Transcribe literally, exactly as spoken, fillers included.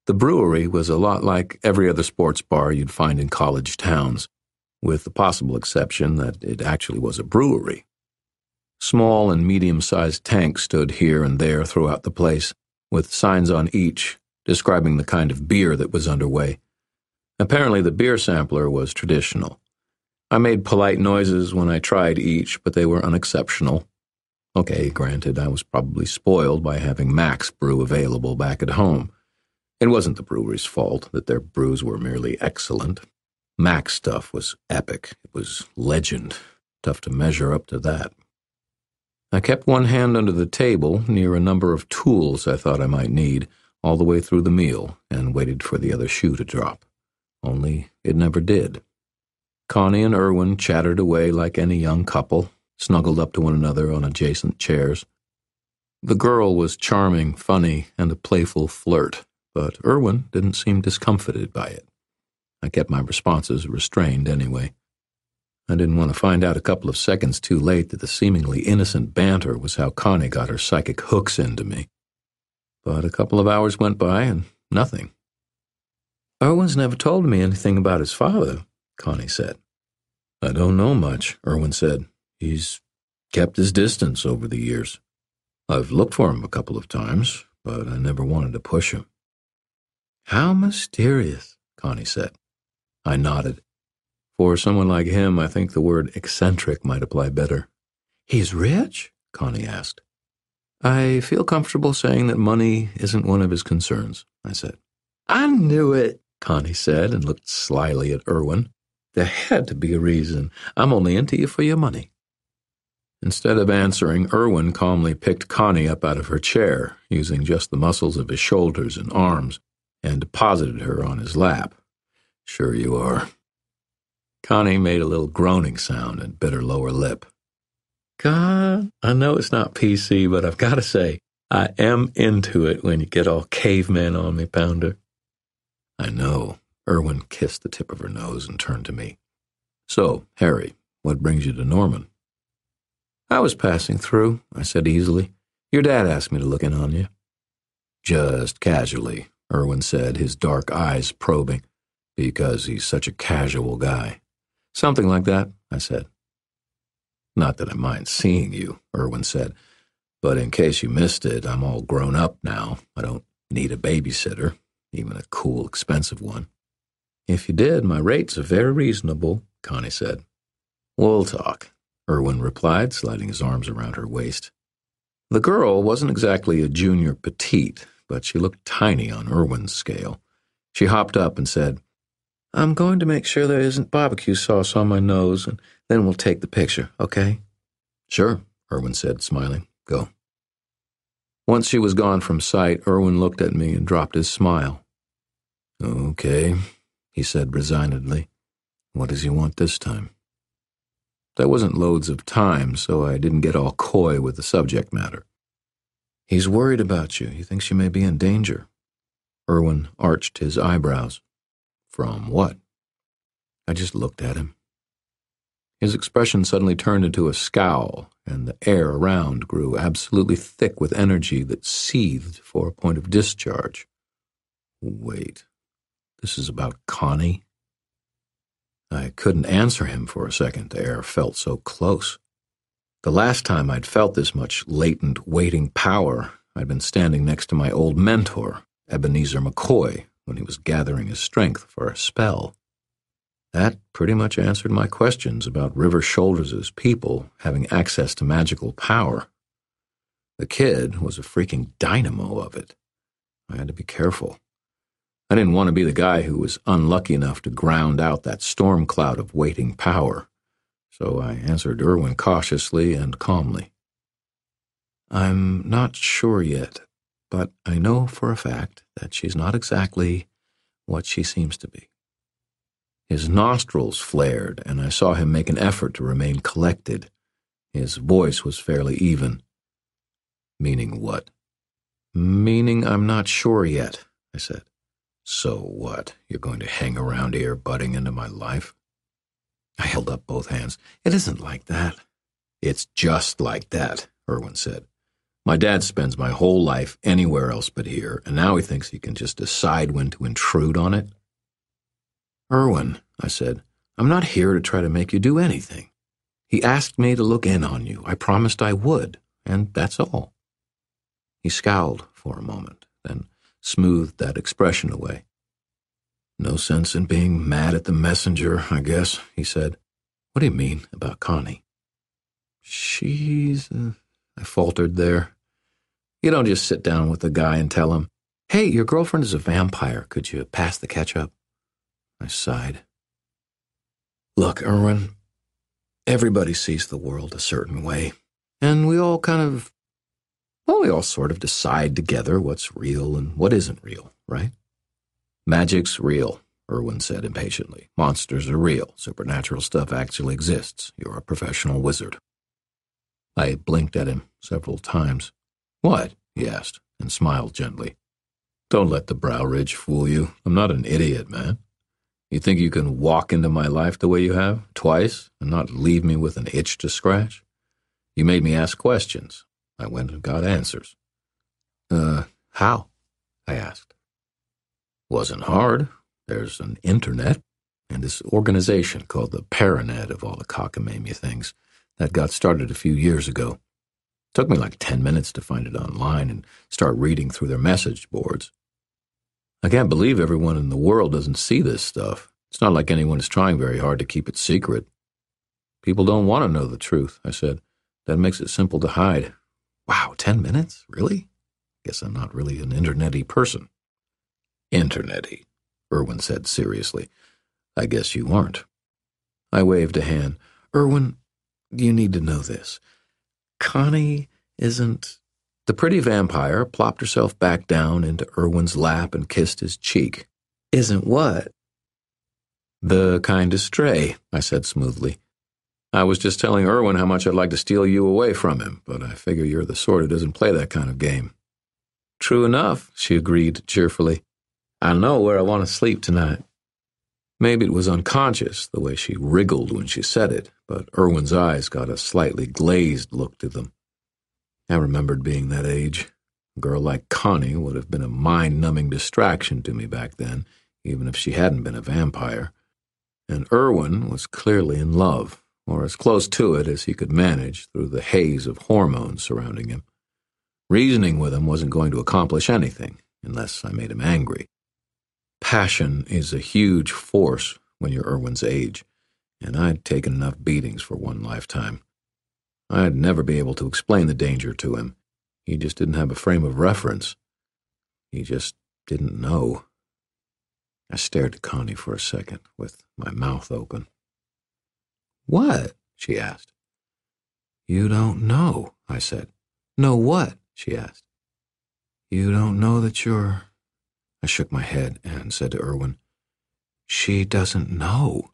The brewery was a lot like every other sports bar you'd find in college towns, with the possible exception that it actually was a brewery. Small and medium-sized tanks stood here and there throughout the place, with signs on each describing the kind of beer that was underway. Apparently the beer sampler was traditional. I made polite noises when I tried each, but they were unexceptional. Okay, granted, I was probably spoiled by having Mac's brew available back at home. It wasn't the brewery's fault that their brews were merely excellent. Mac's stuff was epic. It was legend. Tough to measure up to that. I kept one hand under the table near a number of tools I thought I might need all the way through the meal and waited for the other shoe to drop. Only it never did. Connie and Irwin chattered away like any young couple, snuggled up to one another on adjacent chairs. The girl was charming, funny, and a playful flirt, but Irwin didn't seem discomfited by it. I kept my responses restrained anyway. I didn't want to find out a couple of seconds too late that the seemingly innocent banter was how Connie got her psychic hooks into me. But a couple of hours went by and nothing. "Irwin's never told me anything about his father," Connie said. "I don't know much," Irwin said. "He's kept his distance over the years. I've looked for him a couple of times, but I never wanted to push him." "How mysterious," Connie said. I nodded. For someone like him, I think the word eccentric might apply better. "He's rich?" Connie asked. "I feel comfortable saying that money isn't one of his concerns," I said. "I knew it," Connie said and looked slyly at Irwin. "There had to be a reason. I'm only into you for your money." Instead of answering, Irwin calmly picked Connie up out of her chair, using just the muscles of his shoulders and arms, and deposited her on his lap. "Sure you are." Connie made a little groaning sound and bit her lower lip. "God, I know it's not P C, but I've got to say, I am into it when you get all caveman on me, Pounder." "I know." Irwin kissed the tip of her nose and turned to me. "So, Harry, what brings you to Norman?" "I was passing through," I said easily. "Your dad asked me to look in on you." "Just casually," Irwin said, his dark eyes probing. "Because he's such a casual guy." "Something like that," I said. "Not that I mind seeing you," Irwin said, "but in case you missed it, I'm all grown up now. I don't need a babysitter, even a cool, expensive one." "If you did, my rates are very reasonable," Connie said. "We'll talk," Irwin replied, sliding his arms around her waist. The girl wasn't exactly a junior petite, but she looked tiny on Irwin's scale. She hopped up and said, "I'm going to make sure there isn't barbecue sauce on my nose, and then we'll take the picture, okay?" "Sure," Irwin said, smiling. "Go." Once she was gone from sight, Irwin looked at me and dropped his smile. "Okay," he said resignedly. "What does he want this time?" There wasn't loads of time, so I didn't get all coy with the subject matter. "He's worried about you. He thinks you may be in danger." Irwin arched his eyebrows. "From what?" I just looked at him. His expression suddenly turned into a scowl, and the air around grew absolutely thick with energy that seethed for a point of discharge. Wait, this is about Connie? I couldn't answer him for a second. The air felt so close. The last time I'd felt this much latent, waiting power, I'd been standing next to my old mentor, Ebenezer McCoy, when he was gathering his strength for a spell. That pretty much answered my questions about River Shoulders' people having access to magical power. The kid was a freaking dynamo of it. I had to be careful. I didn't want to be the guy who was unlucky enough to ground out that storm cloud of waiting power, so I answered Irwin cautiously and calmly. "I'm not sure yet, but I know for a fact that she's not exactly what she seems to be." His nostrils flared, and I saw him make an effort to remain collected. His voice was fairly even. "Meaning what?" "Meaning I'm not sure yet," I said. "So what? You're going to hang around here butting into my life?" I held up both hands. "It isn't like that." "It's just like that," Irwin said. My dad spends my whole life anywhere else but here, and now he thinks he can just decide when to intrude on it. Erwin, I said, I'm not here to try to make you do anything. He asked me to look in on you. I promised I would, and that's all. He scowled for a moment, then smoothed that expression away. No sense in being mad at the messenger, I guess, he said. What do you mean about Connie? She's... Uh, I faltered there. You don't just sit down with the guy and tell him, hey, your girlfriend is a vampire. Could you pass the ketchup? I sighed. Look, Erwin, everybody sees the world a certain way, and we all kind of, well, we all sort of decide together what's real and what isn't real, right? Magic's real, Erwin said impatiently. Monsters are real. Supernatural stuff actually exists. You're a professional wizard. I blinked at him several times. What? He asked, and smiled gently. Don't let the brow ridge fool you. I'm not an idiot, man. You think you can walk into my life the way you have, twice, and not leave me with an itch to scratch? You made me ask questions. I went and got answers. Uh, how? I asked. Wasn't hard. There's an internet, and this organization called the Paranet of all the cockamamie things that got started a few years ago. Took me like ten minutes to find it online and start reading through their message boards. I can't believe everyone in the world doesn't see this stuff. It's not like anyone is trying very hard to keep it secret. People don't want to know the truth, I said. That makes it simple to hide. Wow, ten minutes? Really? Guess I'm not really an internet-y person. Internet-y, Erwin said seriously. I guess you aren't. I waved a hand. Erwin, you need to know this. Connie isn't... The pretty vampire plopped herself back down into Erwin's lap and kissed his cheek. Isn't what? The kind of stray, I said smoothly. I was just telling Erwin how much I'd like to steal you away from him, but I figure you're the sort who doesn't play that kind of game. True enough, she agreed cheerfully. I know where I want to sleep tonight. Maybe it was unconscious, the way she wriggled when she said it, but Erwin's eyes got a slightly glazed look to them. I remembered being that age. A girl like Connie would have been a mind-numbing distraction to me back then, even if she hadn't been a vampire. And Erwin was clearly in love, or as close to it as he could manage through the haze of hormones surrounding him. Reasoning with him wasn't going to accomplish anything, unless I made him angry. Passion is a huge force when you're Erwin's age, and I'd taken enough beatings for one lifetime. I'd never be able to explain the danger to him. He just didn't have a frame of reference. He just didn't know. I stared at Connie for a second, with my mouth open. What? She asked. You don't know, I said. Know what? She asked. You don't know that you're... I shook my head and said to Erwin, She doesn't know.